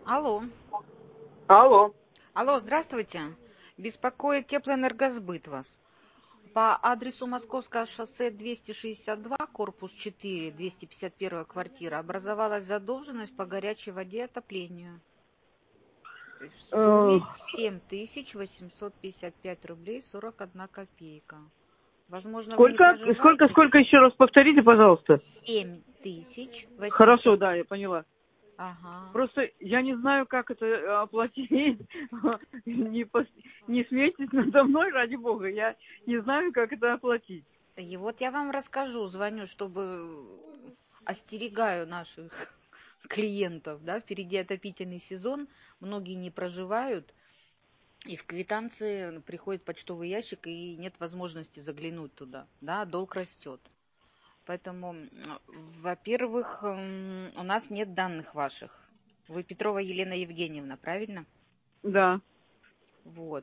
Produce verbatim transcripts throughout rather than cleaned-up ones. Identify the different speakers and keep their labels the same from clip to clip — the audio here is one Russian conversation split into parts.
Speaker 1: Алло.
Speaker 2: Алло.
Speaker 1: Алло, здравствуйте. Беспокоит Теплоэнергосбыт вас. По адресу Московское шоссе двести шестьдесят два, корпус четыре, двести пятьдесят первая квартира, образовалась задолженность по горячей воде и отоплению в
Speaker 2: Э,
Speaker 1: сумме семь тысяч восемьсот пятьдесят пять рублей сорок одна копейка. Возможно, вы не
Speaker 2: Сколько? Сколько,
Speaker 1: проживаете?
Speaker 2: сколько еще раз повторите, пожалуйста?
Speaker 1: семь тысяч
Speaker 2: Хорошо,
Speaker 1: восемьсот.
Speaker 2: да, я поняла.
Speaker 1: Ага.
Speaker 2: Просто я не знаю, как это э, оплатить. Не, пос- не смейтесь надо мной, ради бога. Я не знаю, как это оплатить.
Speaker 1: И вот я вам расскажу, звоню, чтобы остерегаю наших клиентов, да, впереди отопительный сезон, многие не проживают, и в квитанции приходит почтовый ящик, и нет возможности заглянуть туда, да, долг растет. Поэтому, во-первых, у нас нет данных ваших. Вы Петрова Елена Евгеньевна, правильно?
Speaker 2: Да.
Speaker 1: Вот.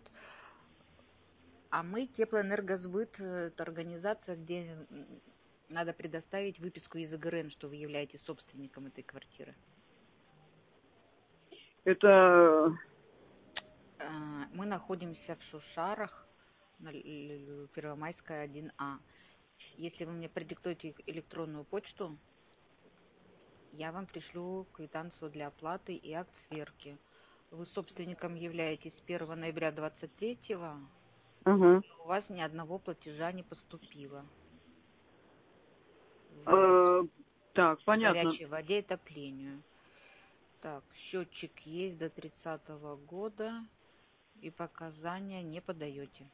Speaker 1: А мы, Теплоэнергосбыт, это организация, где надо предоставить выписку из ИГРН, что вы являетесь собственником этой квартиры.
Speaker 2: Это...
Speaker 1: Мы находимся в Шушарах, на Первомайская, один А. Если вы мне продиктуете электронную почту, я вам пришлю квитанцию для оплаты и акт сверки. Вы собственником являетесь с первого ноября двадцать третьего,
Speaker 2: Ага.
Speaker 1: и у вас ни одного платежа не поступило. Вот.
Speaker 2: Э, так, понятно.
Speaker 1: Горячей воде и отоплению. Так, счетчик есть до тридцатого года, и показания не подаете.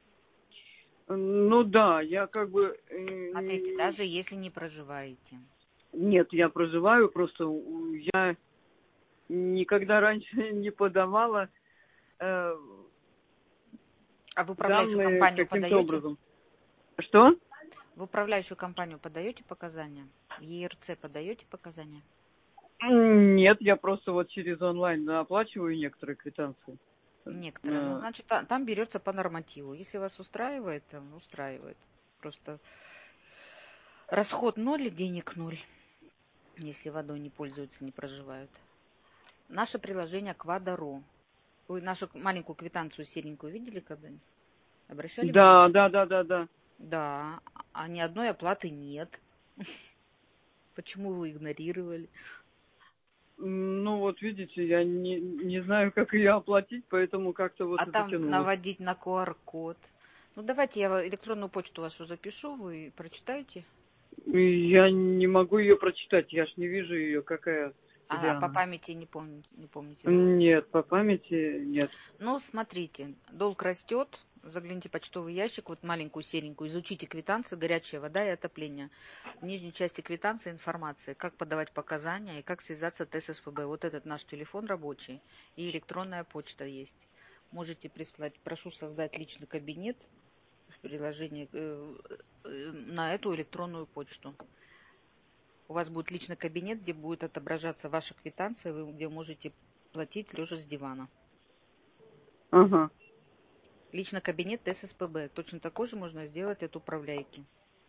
Speaker 2: Ну да, я как бы... э,
Speaker 1: Смотрите, даже если не проживаете.
Speaker 2: Нет, я проживаю, просто я никогда раньше не подавала э,
Speaker 1: А в управляющую
Speaker 2: данные
Speaker 1: компанию
Speaker 2: каким-то
Speaker 1: подаете?
Speaker 2: образом. Что?
Speaker 1: В управляющую компанию подаете показания? В ЕРЦ подаете показания?
Speaker 2: Нет, я просто вот через онлайн оплачиваю некоторые квитанции.
Speaker 1: Некоторые. Ну,
Speaker 2: Э,
Speaker 1: значит, та- там берется по нормативу. Если вас устраивает, там устраивает. Просто расход ноль, денег ноль, если водой не пользуются, не проживают. Наше приложение Квадро. Вы нашу маленькую квитанцию серенькую видели когда-нибудь? Обращали
Speaker 2: Да,
Speaker 1: внимание?
Speaker 2: да, да, да, да.
Speaker 1: Да, а ни одной оплаты нет. Почему вы игнорировали?
Speaker 2: Ну вот видите, я не, не знаю, как ее оплатить, поэтому как-то вот
Speaker 1: А
Speaker 2: и
Speaker 1: там
Speaker 2: затянулось.
Speaker 1: наводить на ку ар код. Ну, давайте я электронную почту вашу запишу, вы прочитаете.
Speaker 2: И я не могу ее прочитать, я ж не вижу ее, какая, где
Speaker 1: А по
Speaker 2: она.
Speaker 1: памяти не помните, не помните, да?
Speaker 2: Нет, по памяти нет.
Speaker 1: Ну, смотрите, долг растет, загляните в почтовый ящик, вот маленькую серенькую, изучите квитанцию, горячая вода и отопление. В нижней части квитанции информация, как подавать показания и как связаться с тэ эс эс пэ бэ. Вот этот наш телефон рабочий и электронная почта есть. Можете прислать, прошу создать личный кабинет в приложении э, э, на эту электронную почту. У вас будет личный кабинет, где будет отображаться ваша квитанция, вы где можете платить лежа с дивана.
Speaker 2: Ага.
Speaker 1: Личный кабинет тэ эс эс пэ бэ. Точно такой же можно сделать от управляйки.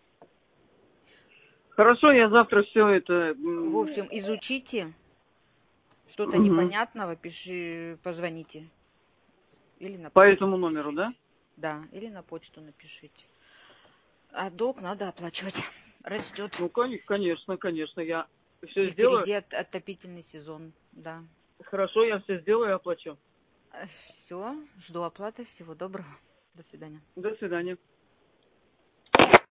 Speaker 2: Хорошо, я завтра все это...
Speaker 1: В общем, изучите. Что-то
Speaker 2: Угу.
Speaker 1: непонятного, пиши, позвоните. Или на
Speaker 2: По
Speaker 1: почту
Speaker 2: этому номеру, да?
Speaker 1: напишите. Да, или на почту напишите. А долг надо оплачивать. Растет.
Speaker 2: Ну, конечно, конечно, я все
Speaker 1: И
Speaker 2: сделаю.
Speaker 1: впереди от, отопительный сезон. Да.
Speaker 2: Хорошо, я все сделаю и оплачу.
Speaker 1: Все. Жду оплаты. Всего доброго. До свидания.
Speaker 2: До свидания.